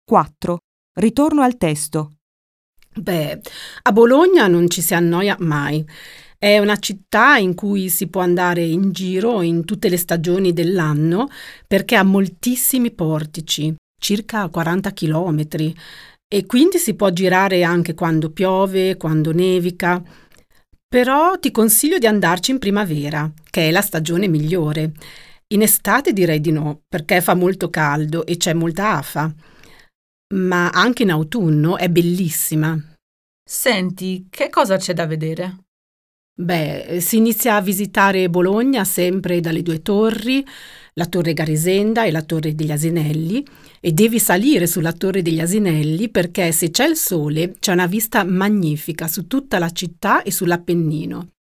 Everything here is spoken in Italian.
4. Ritorno al testo. Beh, a Bologna non ci si annoia mai. È una città in cui si può andare in giro in tutte le stagioni dell'anno perché ha moltissimi portici, circa 40 chilometri, e quindi si può girare anche quando piove, quando nevica. Però ti consiglio di andarci in primavera, che è la stagione migliore. In estate direi di no, perché fa molto caldo e c'è molta afa. Ma anche in autunno è bellissima. Senti, che cosa c'è da vedere? Beh, si inizia a visitare Bologna sempre dalle due torri, la Torre Garisenda e la Torre degli Asinelli, e devi salire sulla Torre degli Asinelli perché se c'è il sole c'è una vista magnifica su tutta la città e sull'Appennino.